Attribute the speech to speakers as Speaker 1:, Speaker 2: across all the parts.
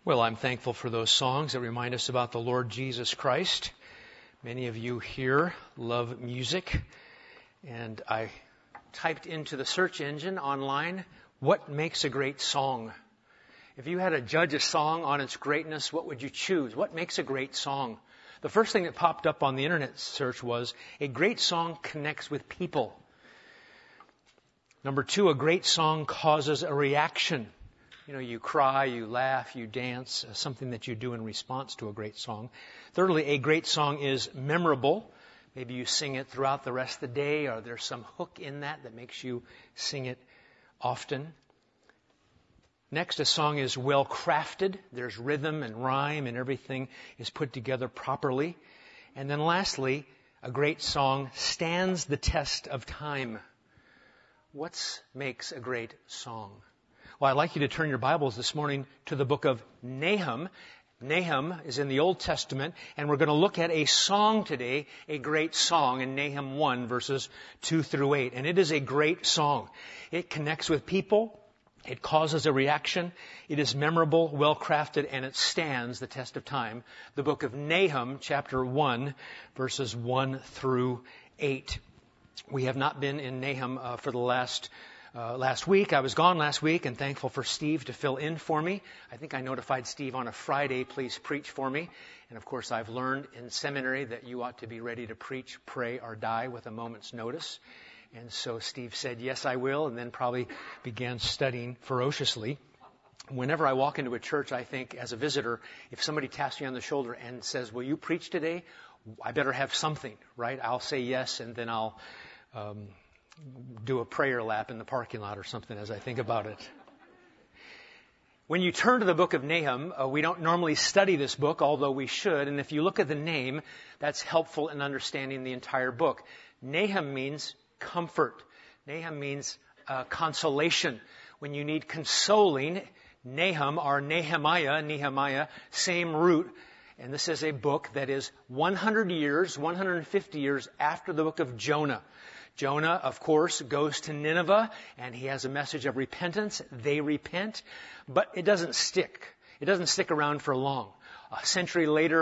Speaker 1: Well, I'm thankful for those songs that remind us about the Lord Jesus Christ. Many of you here love music, and I typed into the search engine online, what makes a great song? If you had to judge a song on its greatness, what would you choose? What makes a great song? The first thing that popped up on the internet search was, a great song connects with people. Number 2, a great song causes a reaction. You know, you cry, you laugh, you dance, something that you do in response to a great song. Thirdly, a great song is memorable. Maybe you sing it throughout the rest of the day, or there's some hook in that makes you sing it often. Next, a song is well crafted. There's rhythm and rhyme and everything is put together properly. And then lastly, a great song stands the test of time. What makes a great song? Well, I'd like you to turn your Bibles this morning to the book of Nahum. Nahum is in the Old Testament, and we're going to look at a song today, a great song in Nahum 1, verses 2 through 8. And it is a great song. It connects with people. It causes a reaction. It is memorable, well-crafted, and it stands the test of time. The book of Nahum, chapter 1, verses 1 through 8. We have not been in Nahum for the last week. I was gone last week and thankful for Steve to fill in for me. I think I notified Steve on a Friday, please preach for me. And of course, I've learned in seminary that you ought to be ready to preach, pray, or die with a moment's notice. And so Steve said, yes, I will, and then probably began studying ferociously. Whenever I walk into a church, I think as a visitor, if somebody taps me on the shoulder and says, will you preach today? I better have something, right? I'll say yes, and then I'll do a prayer lap in the parking lot or something as I think about it. When you turn to the book of Nahum, we don't normally study this book, although we should. And if you look at the name, that's helpful in understanding the entire book. Nahum means comfort. Nahum means consolation. When you need consoling, Nahum or Nehemiah, same root. And this is a book that is 150 years after the book of Jonah. Jonah, of course, goes to Nineveh, and he has a message of repentance. They repent, but it doesn't stick. It doesn't stick around for long. A century later,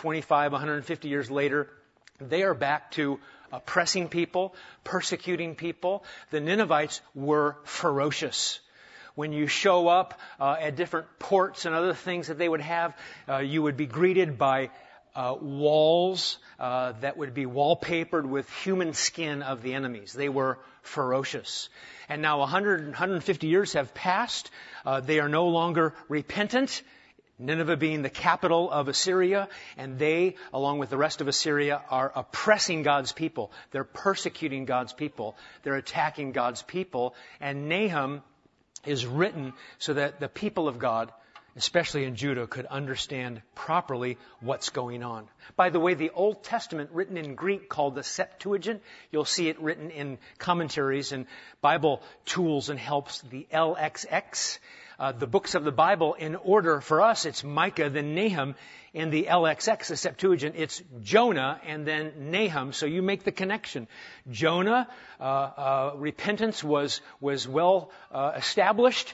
Speaker 1: 150 years later, they are back to oppressing people, persecuting people. The Ninevites were ferocious. When you show up at different ports and other things that they would have, you would be greeted by walls that would be wallpapered with human skin of the enemies. They were ferocious. And now 150 years have passed. They are no longer repentant. Nineveh being the capital of Assyria, and they, along with the rest of Assyria, are oppressing God's people. They're persecuting God's people. They're attacking God's people. And Nahum is written so that the people of God, especially in Judah, could understand properly what's going on. By the way, the Old Testament, written in Greek, called the Septuagint, you'll see it written in commentaries and Bible tools and helps, the LXX. The books of the Bible, in order for us, it's Micah, then Nahum. In the LXX, the Septuagint, it's Jonah and then Nahum. So you make the connection. Jonah, repentance was well established.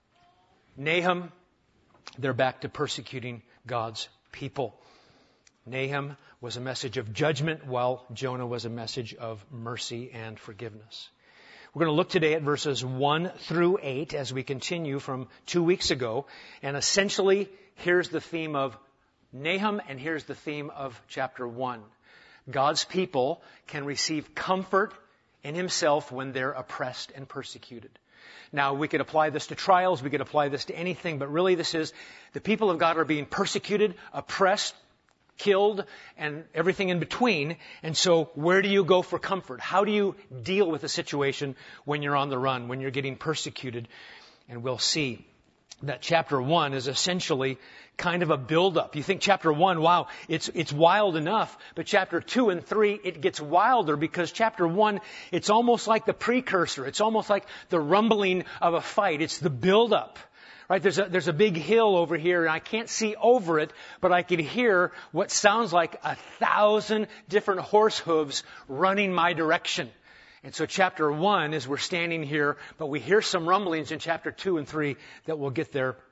Speaker 1: Nahum, they're back to persecuting God's people. Nahum was a message of judgment, while Jonah was a message of mercy and forgiveness. We're going to look today at verses 1 through 8 as we continue from 2 weeks ago. And essentially, here's the theme of Nahum, and here's the theme of chapter 1. God's people can receive comfort in Himself when they're oppressed and persecuted. Now, we could apply this to trials, we could apply this to anything, but really this is the people of God are being persecuted, oppressed, killed, and everything in between. And so where do you go for comfort? How do you deal with a situation when you're on the run, when you're getting persecuted? And we'll see that chapter 1 is essentially kind of a build-up. You think chapter 1, wow, it's wild enough. But chapter 2 and 3, it gets wilder because chapter 1, it's almost like the precursor. It's almost like the rumbling of a fight. It's the build-up. Right? There's a big hill over here, and I can't see over it, but I can hear what sounds like 1,000 different horse hooves running my direction. And so chapter 1 is we're standing here, but we hear some rumblings in chapter 2 and 3 that we'll get there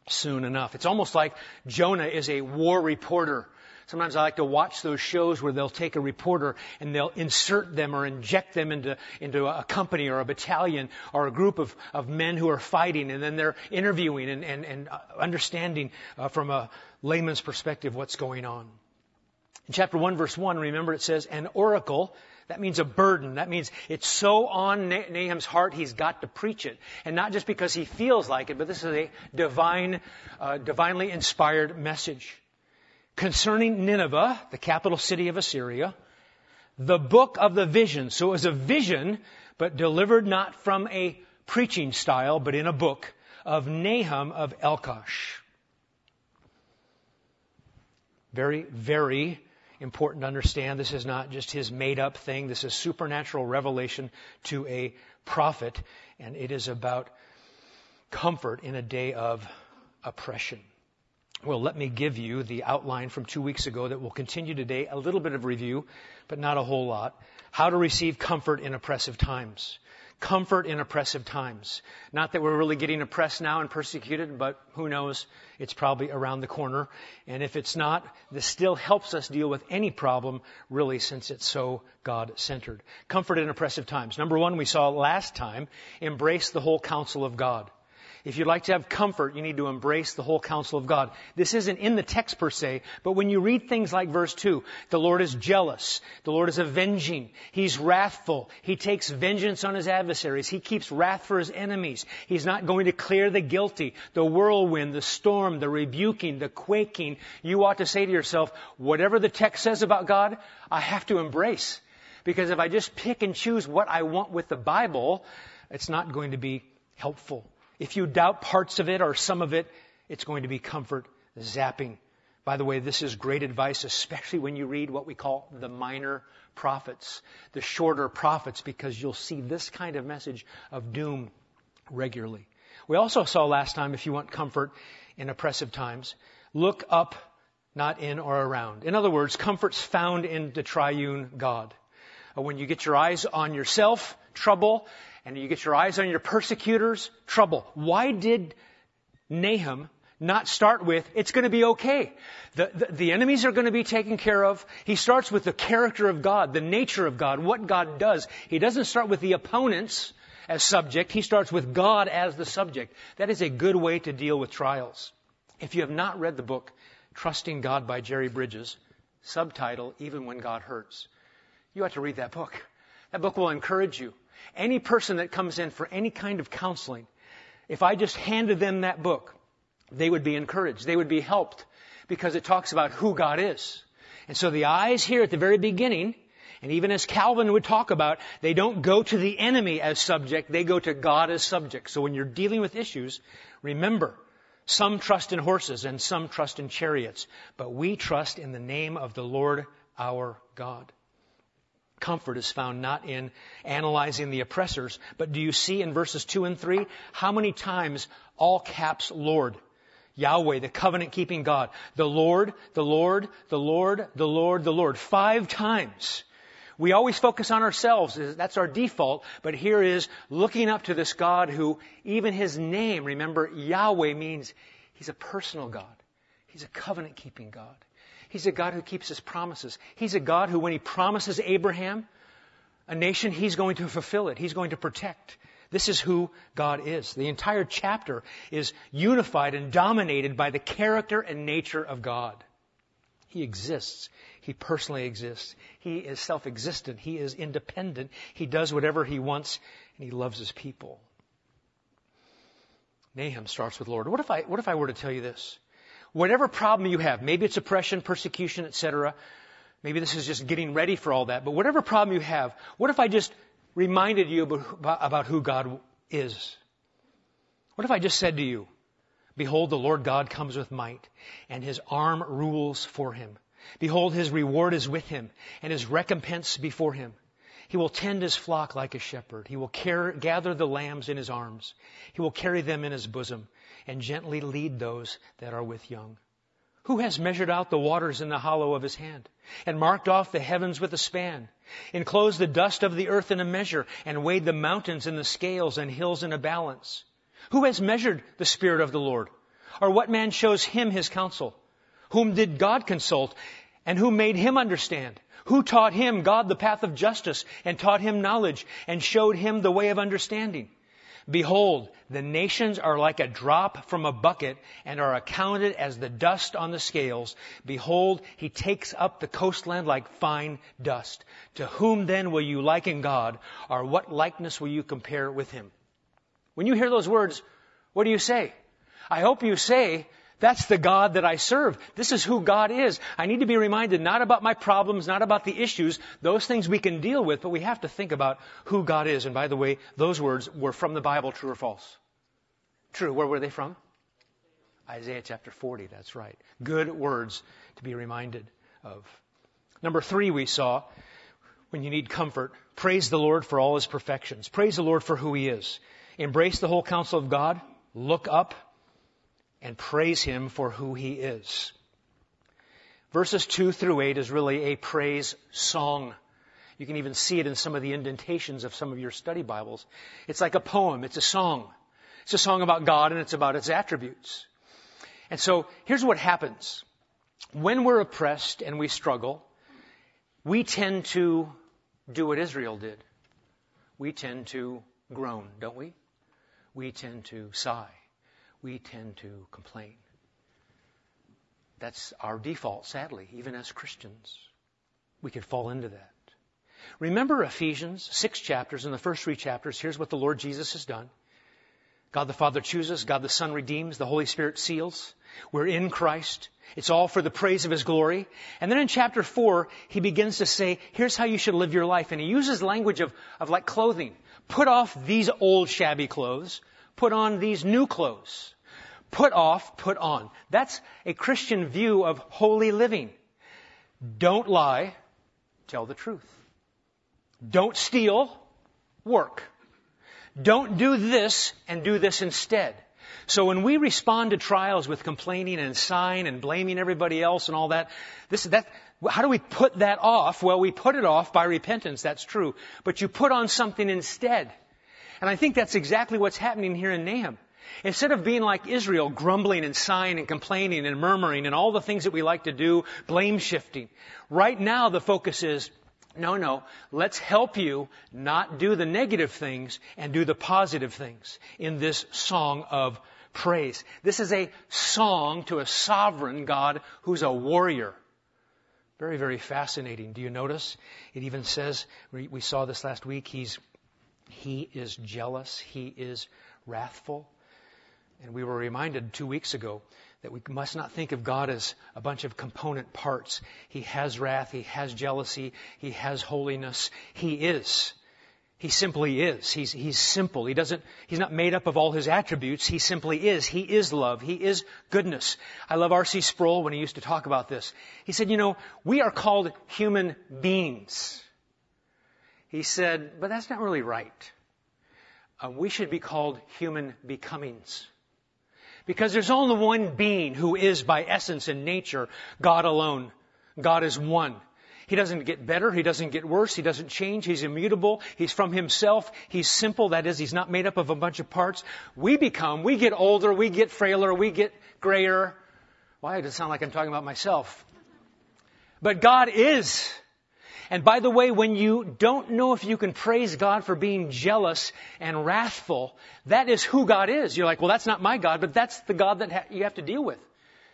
Speaker 1: soon enough. It's almost like Jonah is a war reporter. Sometimes I like to watch those shows where they'll take a reporter and they'll insert them or inject them into a company or a battalion or a group of men who are fighting, and then they're interviewing and understanding from a layman's perspective what's going on. In chapter 1, verse 1, remember it says, an oracle. That means a burden. That means it's so on Nahum's heart he's got to preach it. And not just because he feels like it, but this is a divinely inspired message. Concerning Nineveh, the capital city of Assyria, the book of the vision. So it was a vision, but delivered not from a preaching style, but in a book of Nahum of Elkosh. Very, very important to understand. This is not just his made up thing. This is supernatural revelation to a prophet, and it is about comfort in a day of oppression. Well, let me give you the outline from 2 weeks ago that will continue today. A little bit of review, but not a whole lot. How to receive comfort in oppressive times. Comfort in oppressive times. Not that we're really getting oppressed now and persecuted, but who knows? It's probably around the corner. And if it's not, this still helps us deal with any problem, really, since it's so God-centered. Comfort in oppressive times. Number one, we saw last time, embrace the whole counsel of God. If you'd like to have comfort, you need to embrace the whole counsel of God. This isn't in the text per se, but when you read things like verse 2, the Lord is jealous. The Lord is avenging. He's wrathful. He takes vengeance on his adversaries. He keeps wrath for his enemies. He's not going to clear the guilty. The whirlwind, the storm, the rebuking, the quaking. You ought to say to yourself, whatever the text says about God, I have to embrace. Because if I just pick and choose what I want with the Bible, it's not going to be helpful. If you doubt parts of it or some of it, it's going to be comfort zapping. By the way, this is great advice, especially when you read what we call the minor prophets, the shorter prophets, because you'll see this kind of message of doom regularly. We also saw last time, if you want comfort in oppressive times, look up, not in or around. In other words, comfort's found in the triune God. When you get your eyes on yourself, trouble. And you get your eyes on your persecutors, trouble. Why did Nahum not start with, it's going to be okay? The enemies are going to be taken care of. He starts with the character of God, the nature of God, what God does. He doesn't start with the opponents as subject. He starts with God as the subject. That is a good way to deal with trials. If you have not read the book, Trusting God by Jerry Bridges, subtitle, Even When God Hurts, you ought to read that book. That book will encourage you. Any person that comes in for any kind of counseling, if I just handed them that book, they would be encouraged. They would be helped because it talks about who God is. And so the eyes here at the very beginning, and even as Calvin would talk about, they don't go to the enemy as subject, they go to God as subject. So when you're dealing with issues, remember, some trust in horses and some trust in chariots, but we trust in the name of the Lord our God. Comfort is found not in analyzing the oppressors, but do you see in verses 2 and 3 how many times all caps Lord, Yahweh, the covenant-keeping God, the Lord, the Lord, the Lord, the Lord, the Lord, 5 times. We always focus on ourselves. That's our default. But here is looking up to this God who, even his name, remember, Yahweh means he's a personal God. He's a covenant-keeping God. He's a God who keeps his promises. He's a God who, when he promises Abraham a nation, he's going to fulfill it. He's going to protect. This is who God is. The entire chapter is unified and dominated by the character and nature of God. He exists. He personally exists. He is self-existent. He is independent. He does whatever he wants, and he loves his people. Nahum starts with Lord. What if I were to tell you this? Whatever problem you have, maybe it's oppression, persecution, etc. Maybe this is just getting ready for all that. But whatever problem you have, what if I just reminded you about who God is? What if I just said to you, behold, the Lord God comes with might, and his arm rules for him. Behold, his reward is with him, and his recompense before him. He will tend his flock like a shepherd. He will gather the lambs in his arms. He will carry them in his bosom, and gently lead those that are with young. Who has measured out the waters in the hollow of his hand, and marked off the heavens with a span, enclosed the dust of the earth in a measure, and weighed the mountains in the scales and hills in a balance? Who has measured the Spirit of the Lord? Or what man shows him his counsel? Whom did God consult? And who made him understand? Who taught him, God, the path of justice, and taught him knowledge, and showed him the way of understanding? Behold, the nations are like a drop from a bucket, and are accounted as the dust on the scales. Behold, he takes up the coastland like fine dust. To whom then will you liken God, or what likeness will you compare with him? When you hear those words, what do you say? I hope you say, that's the God that I serve. This is who God is. I need to be reminded not about my problems, not about the issues. Those things we can deal with, but we have to think about who God is. And by the way, those words were from the Bible, true or false? True. Where were they from? Isaiah chapter 40, that's right. Good words to be reminded of. Number 3 we saw, when you need comfort, praise the Lord for all His perfections. Praise the Lord for who He is. Embrace the whole counsel of God. Look up and praise Him for who He is. Verses 2 through 8 is really a praise song. You can even see it in some of the indentations of some of your study Bibles. It's like a poem. It's a song. It's a song about God, and it's about His attributes. And so here's what happens. When we're oppressed and we struggle, we tend to do what Israel did. We tend to groan, don't we? We tend to sigh. We tend to complain. That's our default, sadly, even as Christians. We could fall into that. Remember Ephesians, 6 chapters. In the first 3 chapters, here's what the Lord Jesus has done. God the Father chooses, God the Son redeems, the Holy Spirit seals. We're in Christ. It's all for the praise of His glory. And then in chapter 4, He begins to say, here's how you should live your life. And He uses language of like clothing. Put off these old shabby clothes. Put on these new clothes. Put off, put on. That's a Christian view of holy living. Don't lie, tell the truth. Don't steal, work. Don't do this and do this instead. So when we respond to trials with complaining and sighing and blaming everybody else and all that, how do we put that off? Well, we put it off by repentance, that's true. But you put on something instead. And I think that's exactly what's happening here in Nahum. Instead of being like Israel, grumbling and sighing and complaining and murmuring and all the things that we like to do, blame shifting. Right now the focus is, no, let's help you not do the negative things and do the positive things in this song of praise. This is a song to a sovereign God who's a warrior. Very, very fascinating. Do you notice? It even says, we saw this last week, He is jealous, He is wrathful. And we were reminded 2 weeks ago that we must not think of God as a bunch of component parts. He has wrath, He has jealousy, He has holiness. He is. He simply is. He's simple. He's not made up of all His attributes. He simply is. He is love. He is goodness. I love R.C. Sproul when he used to talk about this. He said, we are called human beings. He said, but that's not really right. We should be called human becomings. Because there's only one being who is by essence and nature God alone. God is one. He doesn't get better. He doesn't get worse. He doesn't change. He's immutable. He's from Himself. He's simple. That is, He's not made up of a bunch of parts. We get older. We get frailer. We get grayer. Why does it sound like I'm talking about myself? But God is. And by the way, when you don't know if you can praise God for being jealous and wrathful, that is who God is. You're like, well, that's not my God, but that's the God that you have to deal with.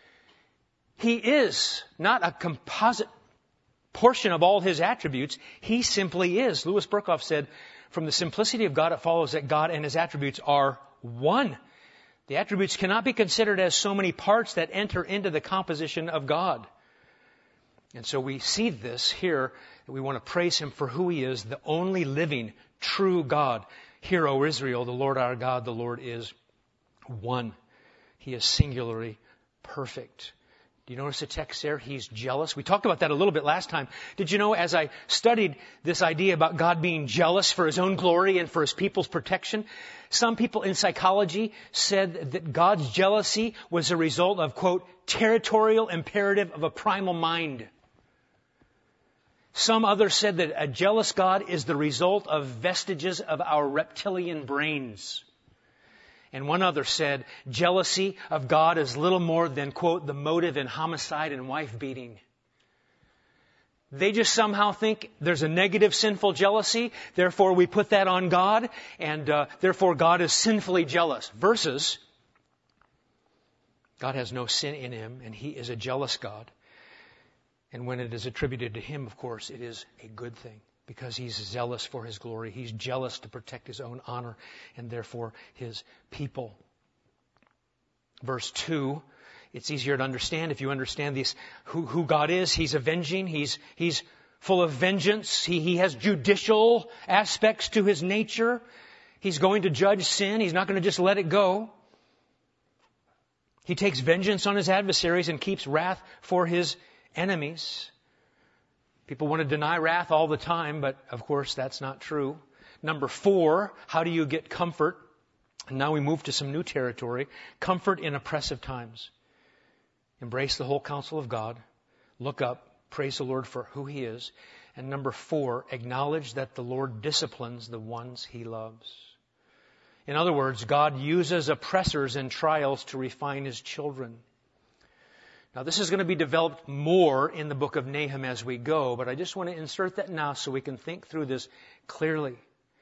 Speaker 1: He is not a composite portion of all His attributes. He simply is. Louis Berkhoff said, from the simplicity of God, it follows that God and His attributes are one. The attributes cannot be considered as so many parts that enter into the composition of God. And so we see this here, that we want to praise Him for who He is, the only living, true God. Hear, O Israel, the Lord our God, the Lord is one. He is singularly perfect. Do you notice the text there? He's jealous. We talked about that a little bit last time. Did you know, as I studied this idea about God being jealous for His own glory and for His people's protection, some people in psychology said that God's jealousy was a result of, quote, territorial imperative of a primal mind. Some others said that a jealous God is the result of vestiges of our reptilian brains. And one other said, jealousy of God is little more than, quote, the motive in homicide and wife beating. They just somehow think there's a negative sinful jealousy, therefore we put that on God, and therefore God is sinfully jealous. Versus, God has no sin in Him, and He is a jealous God. And when it is attributed to Him, of course, it is a good thing, because He's zealous for His glory. He's jealous to protect His own honor, and therefore His people. Verse 2, it's easier to understand if you understand these, who God is. He's avenging. He's full of vengeance. He has judicial aspects to His nature. He's going to judge sin. He's not going to just let it go. He takes vengeance on His adversaries and keeps wrath for His enemies. People want to deny wrath all the time, but of course that's not true. Number 4, how do you get comfort? And now we move to some new territory. Comfort in oppressive times. Embrace the whole counsel of God. Look up. Praise the Lord for who He is. And number 4, acknowledge that the Lord disciplines the ones He loves. In other words, God uses oppressors and trials to refine His children. Now, this is going to be developed more in the book of Nahum as we go, but I just want to insert that now so we can think through this clearly.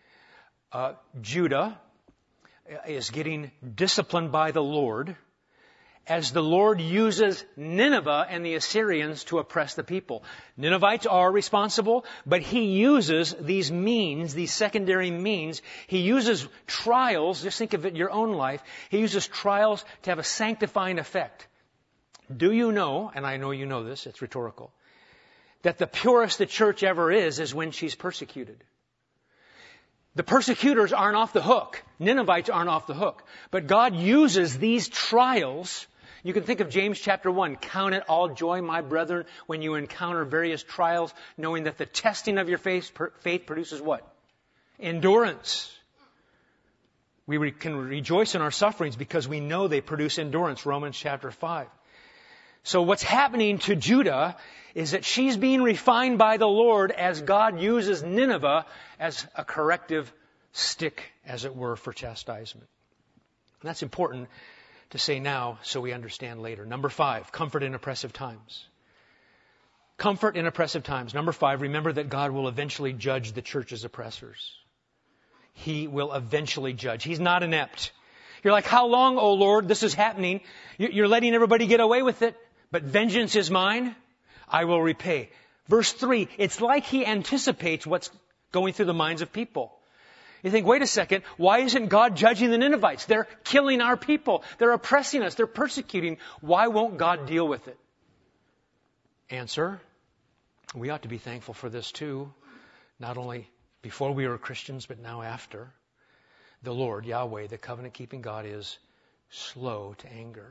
Speaker 1: Judah is getting disciplined by the Lord as the Lord uses Nineveh and the Assyrians to oppress the people. Ninevites are responsible, but He uses these means, these secondary means. He uses trials, just think of it in your own life, He uses trials to have a sanctifying effect. Do you know, and I know you know this, it's rhetorical, that the purest the church ever is when she's persecuted? The persecutors aren't off the hook. Ninevites aren't off the hook. But God uses these trials. You can think of James chapter 1. Count it all joy, my brethren, when you encounter various trials, knowing that the testing of your faith produces what? Endurance. We can rejoice in our sufferings because we know they produce endurance. Romans chapter 5. So what's happening to Judah is that she's being refined by the Lord as God uses Nineveh as a corrective stick, as it were, for chastisement. And that's important to say now so we understand later. Number 5, comfort in oppressive times. Comfort in oppressive times. Number 5, remember that God will eventually judge the church's oppressors. He will eventually judge. He's not inept. You're like, how long, O Lord, this is happening? You're letting everybody get away with it. But vengeance is mine. I will repay. Verse 3, it's like He anticipates what's going through the minds of people. You think, wait a second, why isn't God judging the Ninevites? They're killing our people. They're oppressing us. They're persecuting. Why won't God deal with it? Answer, we ought to be thankful for this too. Not only before we were Christians, but now after. The Lord, Yahweh, the covenant-keeping God, is slow to anger.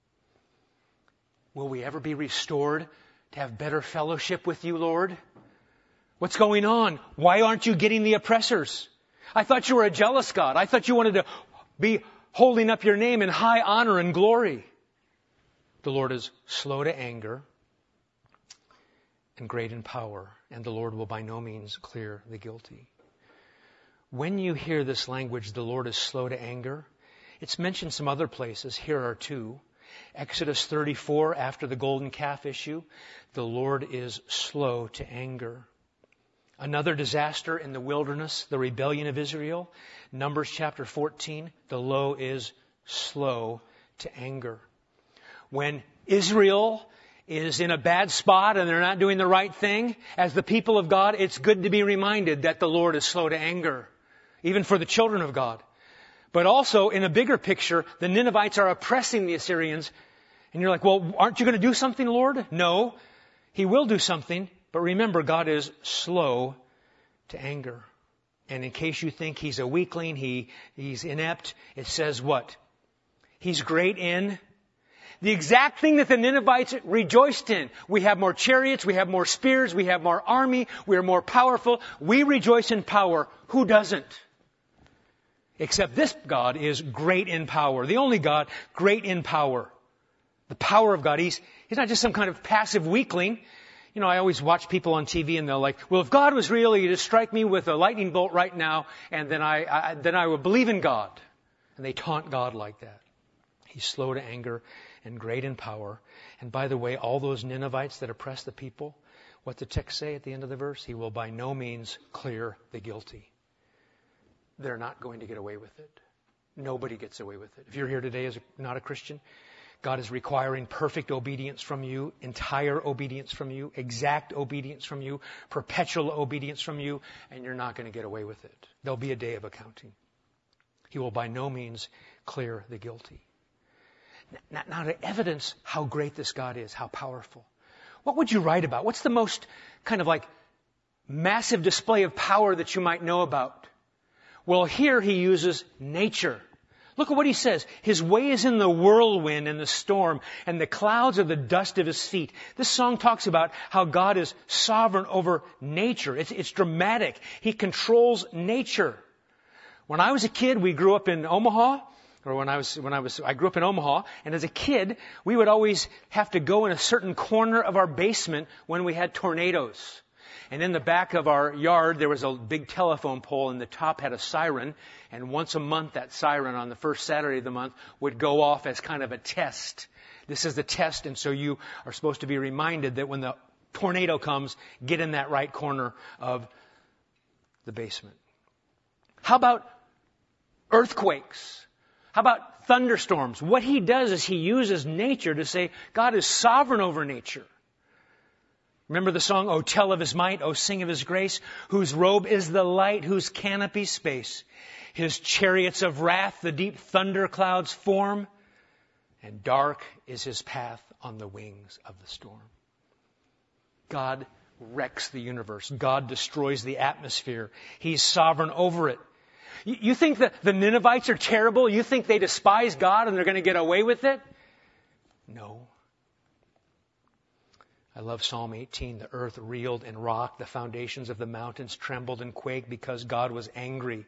Speaker 1: Will we ever be restored to have better fellowship with You, Lord? What's going on? Why aren't You getting the oppressors? I thought You were a jealous God. I thought You wanted to be holding up Your name in high honor and glory. The Lord is slow to anger and great in power, and the Lord will by no means clear the guilty. When you hear this language, the Lord is slow to anger, it's mentioned some other places. Here are 2. Exodus 34, after the golden calf issue, the Lord is slow to anger. Another disaster in the wilderness, the rebellion of Israel. Numbers chapter 14, the Lord is slow to anger. When Israel is in a bad spot and they're not doing the right thing, as the people of God, it's good to be reminded that the Lord is slow to anger, even for the children of God. But also, in a bigger picture, the Ninevites are oppressing the Assyrians. And you're like, well, aren't you going to do something, Lord? No, He will do something. But remember, God is slow to anger. And in case you think He's a weakling, He's inept, it says what? He's great in the exact thing that the Ninevites rejoiced in. We have more chariots, we have more spears, we have more army, we are more powerful. We rejoice in power. Who doesn't? Except this God is great in power. The only God, great in power. The power of God. He's not just some kind of passive weakling. You know, I always watch people on TV and they're like, well, if God was real, He'd just strike me with a lightning bolt right now and then I would believe in God. And they taunt God like that. He's slow to anger and great in power. And by the way, all those Ninevites that oppress the people, what the text say at the end of the verse? He will by no means clear the guilty. They're not going to get away with it. Nobody gets away with it. If you're here today as not a Christian, God is requiring perfect obedience from you, entire obedience from you, exact obedience from you, perpetual obedience from you, and you're not going to get away with it. There'll be a day of accounting. He will by no means clear the guilty. Now, to evidence how great this God is, how powerful, what would you write about? What's the most kind of like massive display of power that you might know about? Well, here he uses nature. Look at what he says. His way is in the whirlwind and the storm, and the clouds are the dust of his feet. This song talks about how God is sovereign over nature. It's dramatic. He controls nature. When I was a kid, we grew up in Omaha. I grew up in Omaha, and as a kid, we would always have to go in a certain corner of our basement when we had tornadoes. And in the back of our yard, there was a big telephone pole, and the top had a siren. And once a month, that siren on the first Saturday of the month would go off as kind of a test. This is the test, and so you are supposed to be reminded that when the tornado comes, get in that right corner of the basement. How about earthquakes? How about thunderstorms? What he does is he uses nature to say God is sovereign over nature. Remember the song, "O tell of his might, O sing of his grace, whose robe is the light, whose canopy space. His chariots of wrath the deep thunder clouds form, and dark is his path on the wings of the storm." God wrecks the universe. God destroys the atmosphere. He's sovereign over it. You think that the Ninevites are terrible? You think they despise God and they're going to get away with it? No. I love Psalm 18. The earth reeled and rocked. The foundations of the mountains trembled and quaked because God was angry.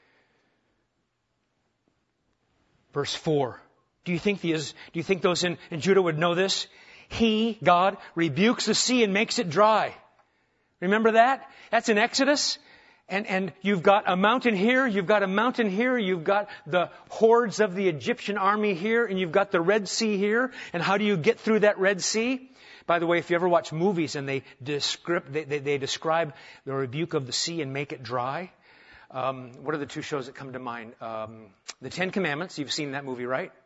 Speaker 1: Verse 4. Do you think those in Judah would know this? He, God, rebukes the sea and makes it dry. Remember that? That's in Exodus. And you've got a mountain here, you've got a mountain here, you've got the hordes of the Egyptian army here, and you've got the Red Sea here. And how do you get through that Red Sea? By the way, if you ever watch movies and they describe the rebuke of the sea and make it dry, what are the two shows that come to mind? The Ten Commandments, you've seen that movie, right?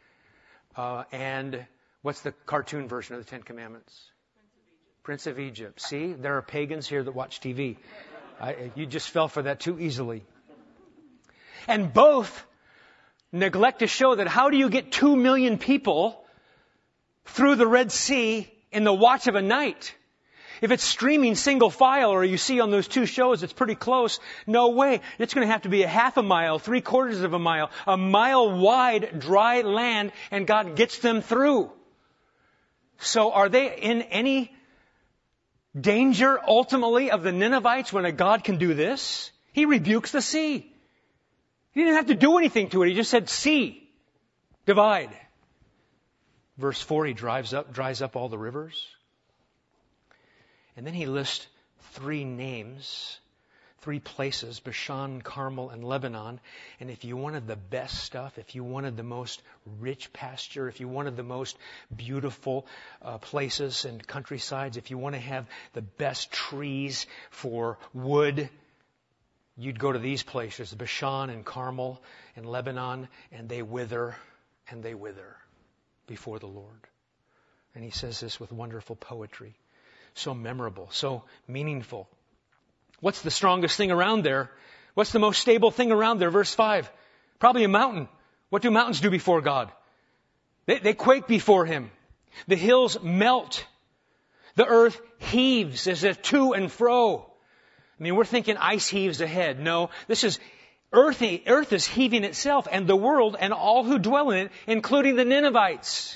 Speaker 1: And what's the cartoon version of the Ten Commandments? Prince of Egypt. See, there are pagans here that watch TV. You just fell for that too easily. And both neglect to show that how do you get 2 million people through the Red Sea in the watch of a night? If it's streaming single file, or you see on those two shows it's pretty close, no way. It's going to have to be a half a mile, 3/4 of a mile wide dry land, and God gets them through. So are they in any danger ultimately of the Ninevites when a God can do this? He rebukes the sea. He didn't have to do anything to it. He just said, sea, divide. Verse 4, he dries up all the rivers. And then he lists 3 names, 3 places, Bashan, Carmel, and Lebanon. And if you wanted the best stuff, if you wanted the most rich pasture, if you wanted the most beautiful places and countrysides, if you want to have the best trees for wood, you'd go to these places, Bashan and Carmel and Lebanon, and they wither before the Lord. And he says this with wonderful poetry. So memorable, so meaningful. What's the strongest thing around there? What's the most stable thing around there? Verse 5. Probably a mountain. What do mountains do before God? They quake before Him. The hills melt. The earth heaves as if to and fro. I mean, we're thinking ice heaves ahead. No, this is earth is heaving itself, and the world and all who dwell in it, including the Ninevites.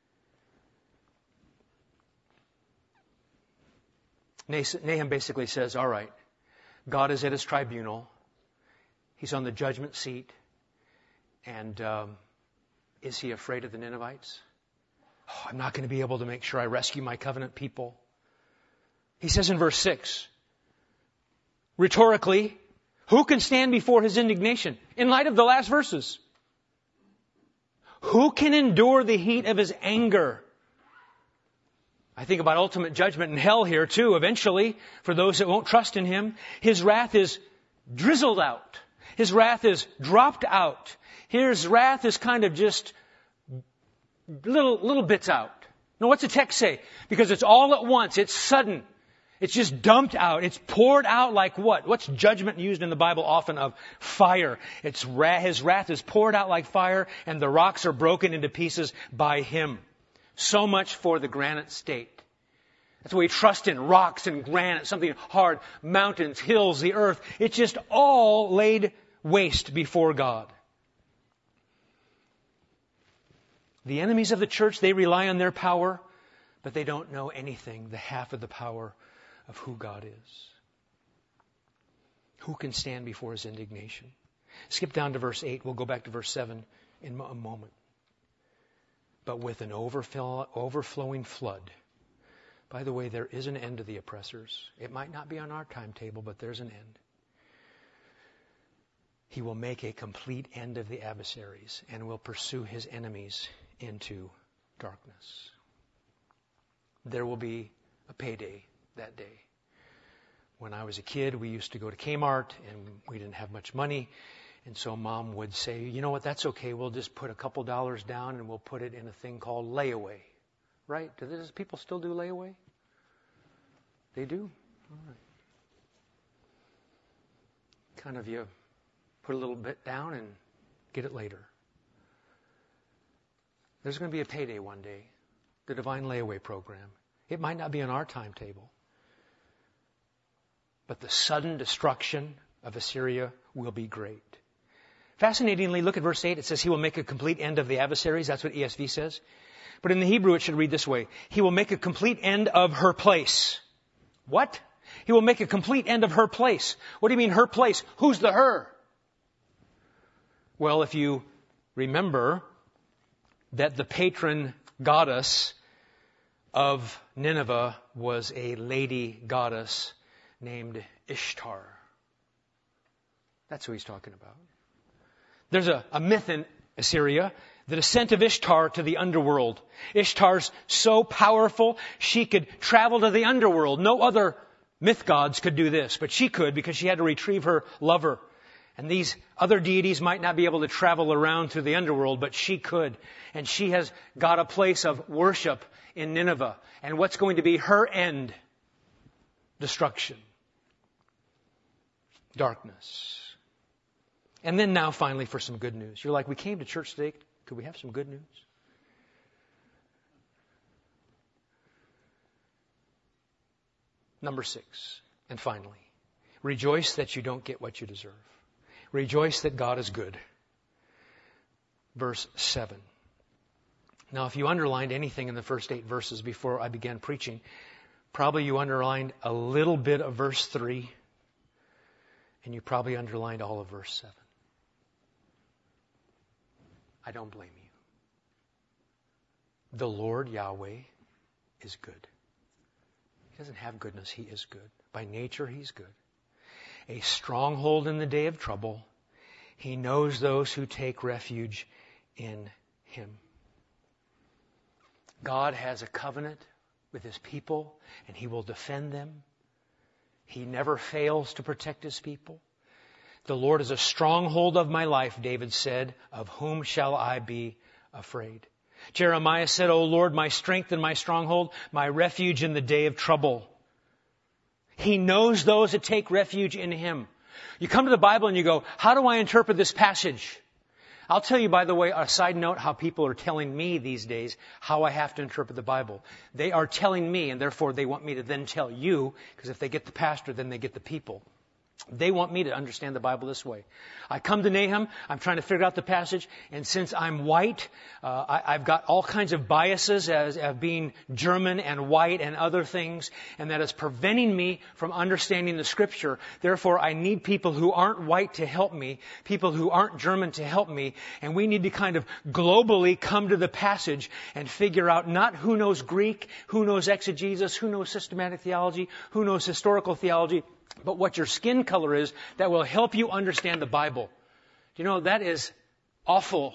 Speaker 1: Nahum basically says, all right, God is at His tribunal. He's on the judgment seat. And is He afraid of the Ninevites? Oh, I'm not going to be able to make sure I rescue my covenant people. He says in verse 6, rhetorically, who can stand before His indignation? In light of the last verses. Who can endure the heat of His anger? I think about ultimate judgment in hell here too, eventually, for those that won't trust in Him. His wrath is drizzled out. His wrath is dropped out. His wrath is kind of just little bits out. Now what's the text say? Because it's all at once. It's sudden. It's just dumped out. It's poured out like what? What's judgment used in the Bible often of? Fire. His wrath is poured out like fire, and the rocks are broken into pieces by Him. So much for the granite state. That's what we trust in. Rocks and granite, something hard. Mountains, hills, the earth. It's just all laid waste before God. The enemies of the church, they rely on their power, but they don't know anything, the half of the power of who God is. Who can stand before His indignation? Skip down to verse 8. We'll go back to verse 7 in a moment. But with an overflowing flood. By the way, there is an end to the oppressors. It might not be on our timetable, but there's an end. He will make a complete end of the adversaries and will pursue His enemies into darkness. There will be a payday that day. When I was a kid, we used to go to Kmart and we didn't have much money. And so Mom would say, you know what, that's okay. We'll just put a couple dollars down and we'll put it in a thing called layaway. Right? Do people still do layaway? They do? All right. Kind of you put a little bit down and get it later. There's going to be a payday one day. The Divine Layaway Program. It might not be on our timetable. But the sudden destruction of Assyria will be great. Fascinatingly, look at verse 8. It says He will make a complete end of the adversaries. That's what ESV says. But in the Hebrew, it should read this way. He will make a complete end of her place. What? He will make a complete end of her place. What do you mean her place? Who's the her? Well, if you remember that the patron goddess of Nineveh was a lady goddess named Ishtar. That's who he's talking about. There's a myth in Assyria, the descent of Ishtar to the underworld. Ishtar's so powerful, she could travel to the underworld. No other myth gods could do this, but she could because she had to retrieve her lover. And these other deities might not be able to travel around through the underworld, but she could. And she has got a place of worship in Nineveh. And what's going to be her end? Destruction. Darkness. And then now finally for some good news. You're like, we came to church today. Could we have some good news? Number 6. And finally, rejoice that you don't get what you deserve. Rejoice that God is good. Verse 7. Now, if you underlined anything in the first 8 verses before I began preaching, probably you underlined a little bit of verse 3, and you probably underlined all of verse 7. I don't blame you. The Lord Yahweh is good. He doesn't have goodness. He is good. By nature, He's good. A stronghold in the day of trouble. He knows those who take refuge in Him. God has a covenant with His people, and He will defend them. He never fails to protect His people. The Lord is a stronghold of my life, David said. Of whom shall I be afraid? Jeremiah said, O Lord, my strength and my stronghold, my refuge in the day of trouble. He knows those that take refuge in Him. You come to the Bible and you go, how do I interpret this passage? I'll tell you, by the way, a side note, how people are telling me these days how I have to interpret the Bible. They are telling me, and therefore they want me to then tell you, because if they get the pastor, then they get the people. They want me to understand the Bible this way. I come to Nahum, I'm trying to figure out the passage, and since I'm white, I've got all kinds of biases as being German and white and other things, and that is preventing me from understanding the Scripture. Therefore, I need people who aren't white to help me, people who aren't German to help me, and we need to kind of globally come to the passage and figure out not who knows Greek, who knows exegesis, who knows systematic theology, who knows historical theology, but what your skin color is that will help you understand the Bible. You know, that is awful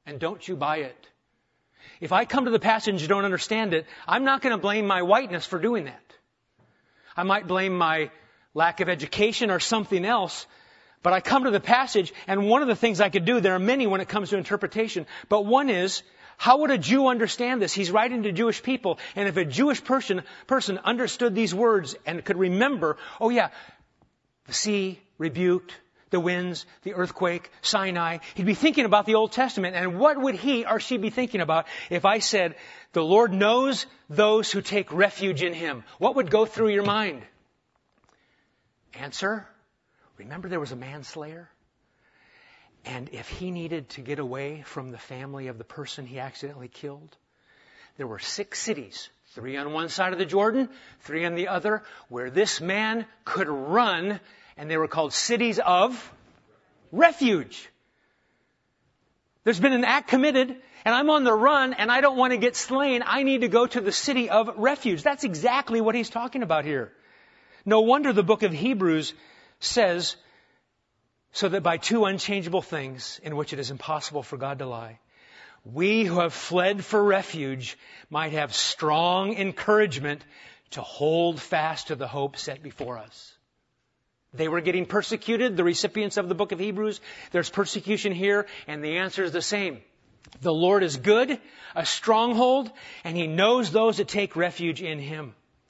Speaker 1: And don't you buy it. If I come to the passage and you don't understand it, I'm not going to blame my whiteness for doing that. I might blame my lack of education or something else, but I come to the passage, and one of the things I could do, there are many when it comes to interpretation, but one is, how would a Jew understand this? He's writing to Jewish people, and if a Jewish person understood these words and could remember, oh yeah, the sea rebuked, the winds, the earthquake, Sinai, he'd be thinking about the Old Testament. And what would he or she be thinking about if I said, the Lord knows those who take refuge in Him? What would go through your mind? Answer, remember there was a manslayer? And if he needed to get away from the family of the person he accidentally killed, there were 6 cities, 3 on one side of the Jordan, 3 on the other, where this man could run, and they were called cities of refuge. There's been an act committed, and I'm on the run, and I don't want to get slain. I need to go to the city of refuge. That's exactly what he's talking about here. No wonder the book of Hebrews says, so that by 2 unchangeable things in which it is impossible for God to lie, we who have fled for refuge might have strong encouragement to hold fast to the hope set before us. They were getting persecuted, the recipients of the book of Hebrews. There's persecution here, and the answer is the same. The Lord is good, a stronghold, and He knows those that take refuge in Him.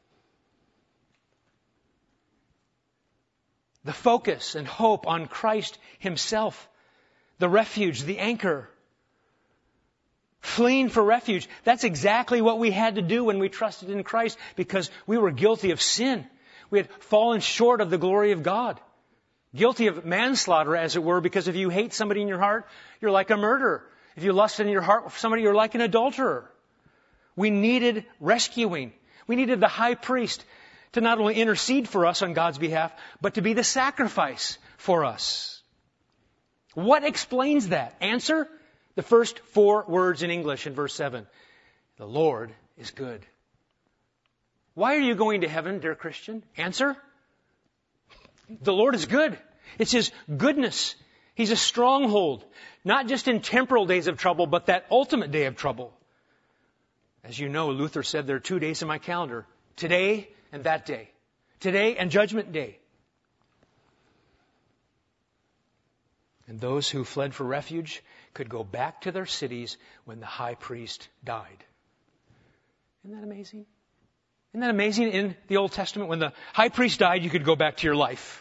Speaker 1: The focus and hope on Christ Himself, the refuge, the anchor. Fleeing for refuge. That's exactly what we had to do when we trusted in Christ, because we were guilty of sin. We had fallen short of the glory of God. Guilty of manslaughter, as it were, because if you hate somebody in your heart, you're like a murderer. If you lust in your heart for somebody, you're like an adulterer. We needed rescuing. We needed the high priest to not only intercede for us on God's behalf, but to be the sacrifice for us. What explains that? Answer, the first 4 words in English in verse 7. The Lord is good. Why are you going to heaven, dear Christian? Answer, the Lord is good. It's His goodness. He's a stronghold, not just in temporal days of trouble, but that ultimate day of trouble. As you know, Luther said there are 2 days in my calendar, today and that day. Today and Judgment Day. And those who fled for refuge could go back to their cities when the high priest died. Isn't that amazing? Isn't that amazing? In the Old Testament, when the high priest died, you could go back to your life.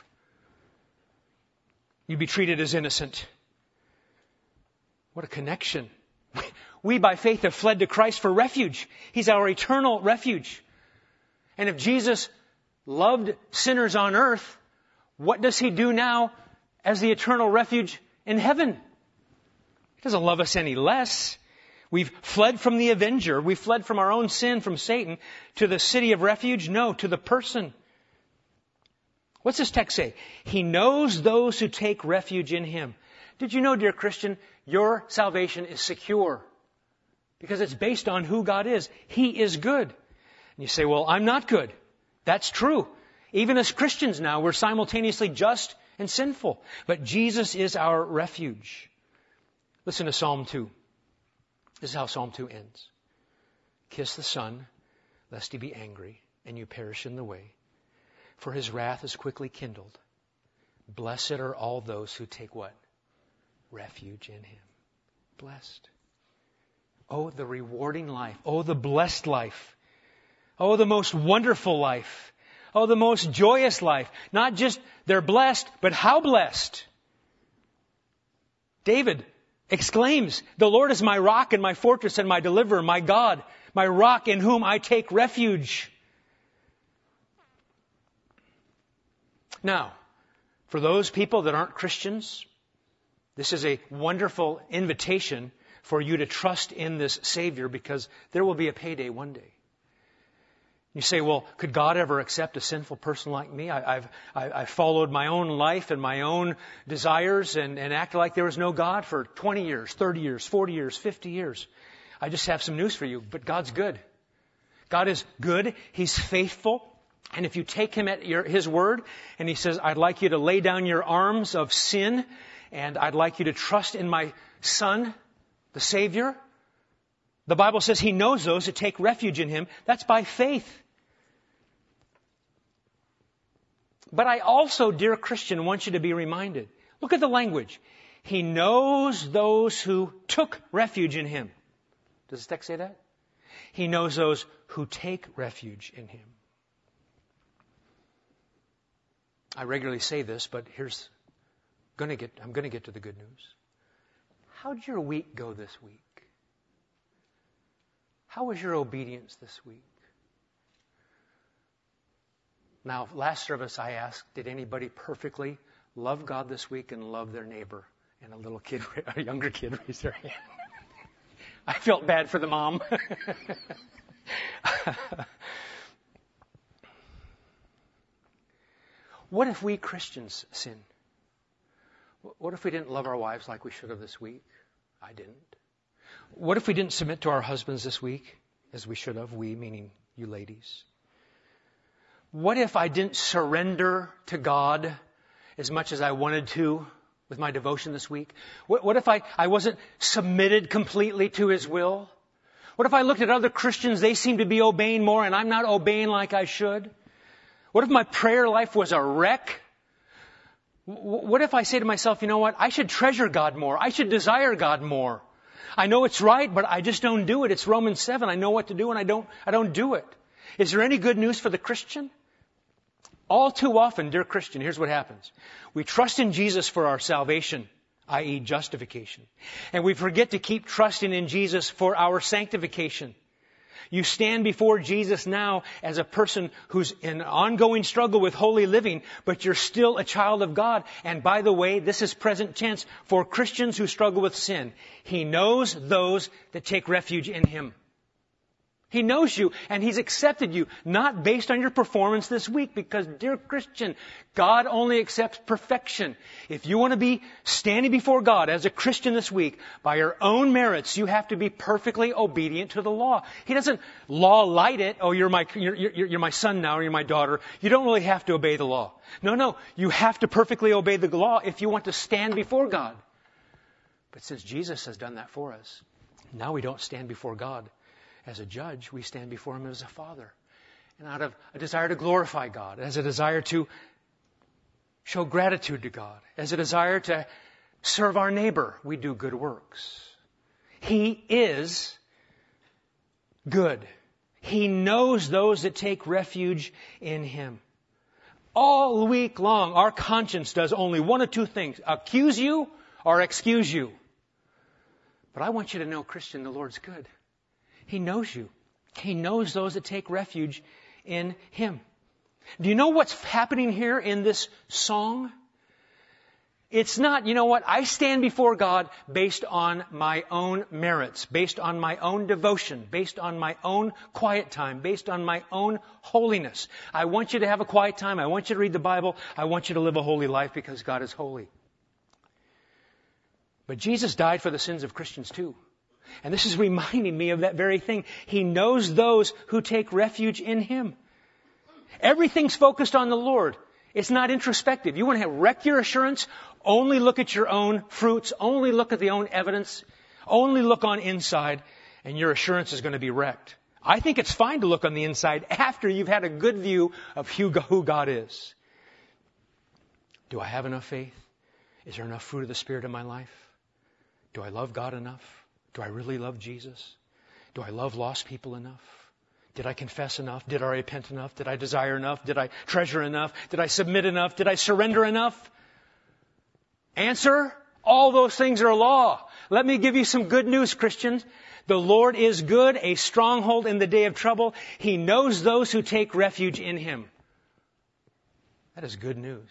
Speaker 1: You'd be treated as innocent. What a connection. We, by faith, have fled to Christ for refuge. He's our eternal refuge. And if Jesus loved sinners on earth, what does He do now as the eternal refuge in heaven? He doesn't love us any less. We've fled from the avenger. We've fled from our own sin, from Satan, to the city of refuge. No, to the person. What's this text say? He knows those who take refuge in Him. Did you know, dear Christian, your salvation is secure? Because it's based on who God is. He is good. And you say, well, I'm not good. That's true. Even as Christians now, we're simultaneously just and sinful. But Jesus is our refuge. Listen to Psalm 2. This is how Psalm 2 ends. Kiss the Son, lest He be angry, and you perish in the way. For His wrath is quickly kindled. Blessed are all those who take what? Refuge in Him. Blessed. Oh, the rewarding life. Oh, the blessed life. Oh, the most wonderful life. Oh, the most joyous life. Not just they're blessed, but how blessed. David exclaims, the Lord is my rock and my fortress and my deliverer, my God, my rock in whom I take refuge. Now, for those people that aren't Christians, this is a wonderful invitation for you to trust in this Savior, because there will be a payday one day. You say, well, could God ever accept a sinful person like me? I've followed my own life and my own desires and acted like there was no God for 20 years, 30 years, 40 years, 50 years. I just have some news for you, but God's good. God is good. He's faithful. And if you take Him at His word, and He says, I'd like you to lay down your arms of sin, and I'd like you to trust in my Son the Savior. The Bible says He knows those that take refuge in Him. That's by faith. But I also, dear Christian, want you to be reminded. Look at the language. He knows those who took refuge in Him. Does the text say that? He knows those who take refuge in Him. I regularly say this, but I'm going to get to the good news. How'd your week go this week? How was your obedience this week? Now, last service I asked, did anybody perfectly love God this week and love their neighbor? And a younger kid raised their hand. I felt bad for the mom. What if we Christians sin? What if we didn't love our wives like we should have this week? I didn't. What if we didn't submit to our husbands this week as we should have? We, meaning you ladies. What if I didn't surrender to God as much as I wanted to with my devotion this week? What if I wasn't submitted completely to His will? What if I looked at other Christians, they seem to be obeying more and I'm not obeying like I should? What if my prayer life was a wreck? What if I say to myself, you know what, I should treasure God more. I should desire God more. I know it's right, but I just don't do it. It's Romans 7. I know what to do and I don't do it. Is there any good news for the Christian? All too often, dear Christian, here's what happens. We trust in Jesus for our salvation, i.e. justification. And we forget to keep trusting in Jesus for our sanctification. You stand before Jesus now as a person who's in ongoing struggle with holy living, but you're still a child of God. And by the way, this is present tense for Christians who struggle with sin. He knows those that take refuge in Him. He knows you and He's accepted you, not based on your performance this week, because, dear Christian, God only accepts perfection. If you want to be standing before God as a Christian this week, by your own merits, you have to be perfectly obedient to the law. He doesn't law light it. Oh, you're my son now, or you're my daughter. You don't really have to obey the law. No, you have to perfectly obey the law if you want to stand before God. But since Jesus has done that for us, now we don't stand before God as a judge, we stand before Him as a father. And out of a desire to glorify God, as a desire to show gratitude to God, as a desire to serve our neighbor, we do good works. He is good. He knows those that take refuge in Him. All week long, our conscience does only one of two things: accuse you or excuse you. But I want you to know, Christian, the Lord's good. He knows you. He knows those that take refuge in Him. Do you know what's happening here in this song? It's not, you know what, I stand before God based on my own merits, based on my own devotion, based on my own quiet time, based on my own holiness. I want you to have a quiet time. I want you to read the Bible. I want you to live a holy life because God is holy. But Jesus died for the sins of Christians too. And this is reminding me of that very thing. He knows those who take refuge in Him. Everything's focused on the Lord. It's not introspective. You want to wreck your assurance? Only look at your own fruits. Only look at the own evidence. Only look on inside, and your assurance is going to be wrecked. I think it's fine to look on the inside after you've had a good view of who God is. Do I have enough faith? Is there enough fruit of the Spirit in my life? Do I love God enough? Do I really love Jesus? Do I love lost people enough? Did I confess enough? Did I repent enough? Did I desire enough? Did I treasure enough? Did I submit enough? Did I surrender enough? Answer: all those things are law. Let me give you some good news, Christians. The Lord is good, a stronghold in the day of trouble. He knows those who take refuge in Him. That is good news.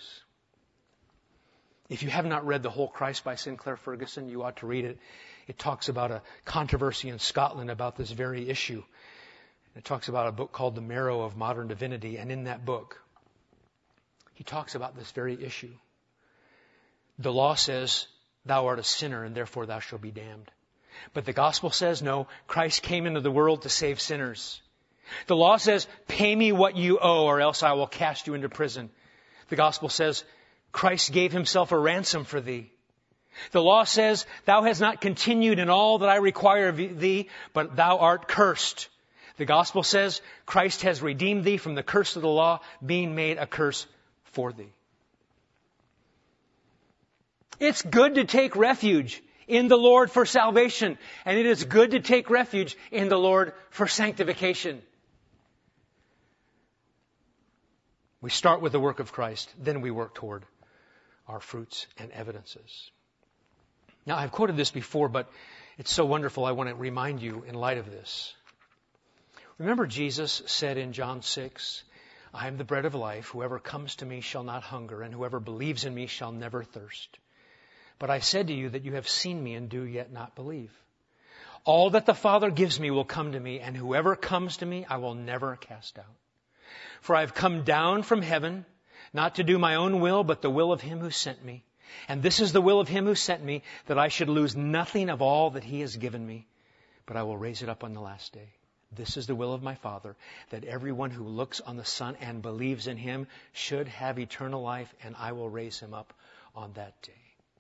Speaker 1: If you have not read The Whole Christ by Sinclair Ferguson, you ought to read it. It talks about a controversy in Scotland about this very issue. It talks about a book called The Marrow of Modern Divinity. And in that book, he talks about this very issue. The law says, thou art a sinner and therefore thou shalt be damned. But the gospel says, no, Christ came into the world to save sinners. The law says, pay me what you owe or else I will cast you into prison. The gospel says, Christ gave Himself a ransom for thee. The law says, thou hast not continued in all that I require of thee, but thou art cursed. The gospel says, Christ has redeemed thee from the curse of the law, being made a curse for thee. It's good to take refuge in the Lord for salvation, and it is good to take refuge in the Lord for sanctification. We start with the work of Christ, then we work toward our fruits and evidences. Now, I've quoted this before, but it's so wonderful I want to remind you in light of this. Remember Jesus said in John 6, I am the bread of life. Whoever comes to me shall not hunger, and whoever believes in me shall never thirst. But I said to you that you have seen me and do yet not believe. All that the Father gives me will come to me, and whoever comes to me I will never cast out. For I have come down from heaven, not to do my own will, but the will of him who sent me. And this is the will of him who sent me, that I should lose nothing of all that he has given me, but I will raise it up on the last day. This is the will of my Father, that everyone who looks on the Son and believes in him should have eternal life, and I will raise him up on that day.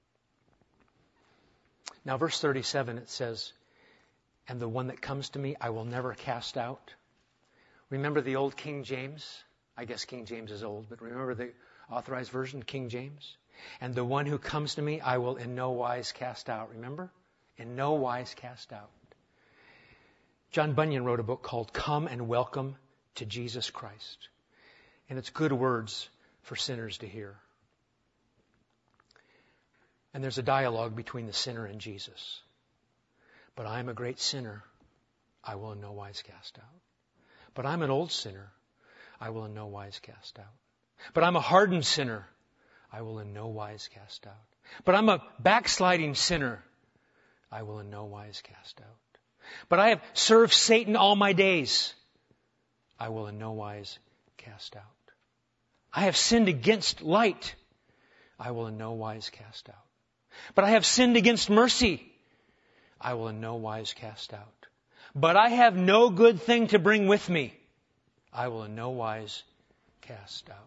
Speaker 1: Now, verse 37, it says, and the one that comes to me I will never cast out. Remember the old King James? I guess King James is old, but remember the Authorized Version, King James? And the one who comes to me I will in no wise cast out. Remember? In no wise cast out. John Bunyan wrote a book called Come and Welcome to Jesus Christ. And it's good words for sinners to hear. And there's a dialogue between the sinner and Jesus. But I am a great sinner. I will in no wise cast out. But I'm an old sinner. I will in no wise cast out. But I'm a hardened sinner. I will in no wise cast out. But I'm a backsliding sinner. I will in no wise cast out. But I have served Satan all my days. I will in no wise cast out. I have sinned against light. I will in no wise cast out. But I have sinned against mercy. I will in no wise cast out. But I have no good thing to bring with me. I will in no wise cast out.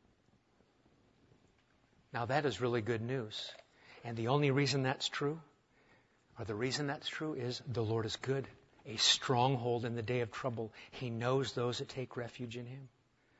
Speaker 1: Now that is really good news. And the only reason that's true, or the reason that's true, is the Lord is good. A stronghold in the day of trouble. He knows those that take refuge in him.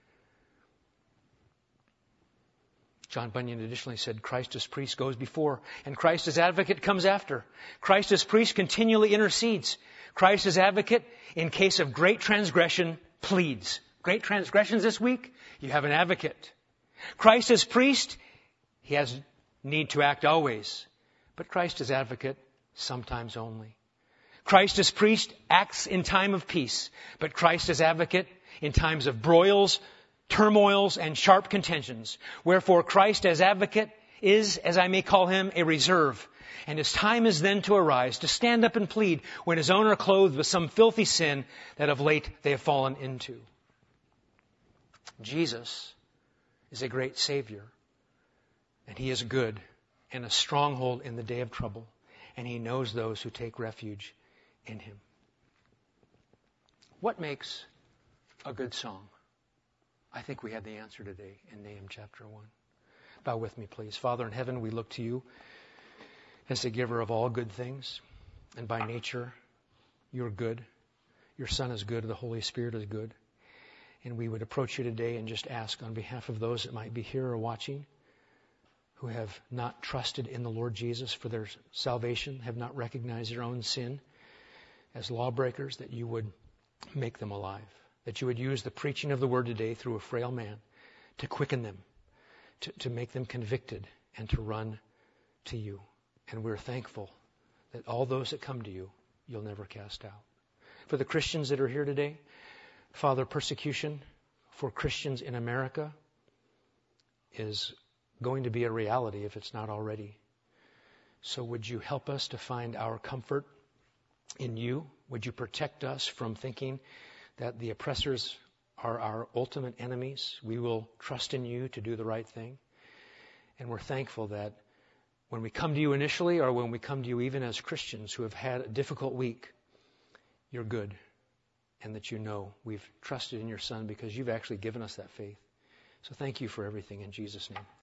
Speaker 1: John Bunyan additionally said, Christ as priest goes before, and Christ as advocate comes after. Christ as priest continually intercedes. Christ as advocate, in case of great transgression, pleads. Great transgressions this week, you have an advocate. Christ as priest, he has need to act always. But Christ as advocate, sometimes only. Christ as priest acts in time of peace, but Christ as advocate in times of broils, turmoils, and sharp contentions. Wherefore Christ as advocate is, as I may call him, a reserve. And his time is then to arise, to stand up and plead when his own are clothed with some filthy sin that of late they have fallen into. Jesus is a great Savior, and he is good and a stronghold in the day of trouble, and he knows those who take refuge in him. What makes a good song? I think we had the answer today in Nahum chapter 1. Bow with me, please. Father in heaven, we look to you as the giver of all good things. And by nature, you're good. Your Son is good. The Holy Spirit is good. And we would approach you today and just ask on behalf of those that might be here or watching who have not trusted in the Lord Jesus for their salvation, have not recognized their own sin as lawbreakers, that you would make them alive. That you would use the preaching of the word today through a frail man to quicken them, to make them convicted and to run to you. And we're thankful that all those that come to you, you'll never cast out. For the Christians that are here today, Father, persecution for Christians in America is going to be a reality if it's not already. So would you help us to find our comfort in you? Would you protect us from thinking that the oppressors are our ultimate enemies? We will trust in you to do the right thing. And we're thankful that when we come to you initially, or when we come to you even as Christians who have had a difficult week, you're good. And that you know we've trusted in your Son because you've actually given us that faith. So thank you for everything in Jesus' name.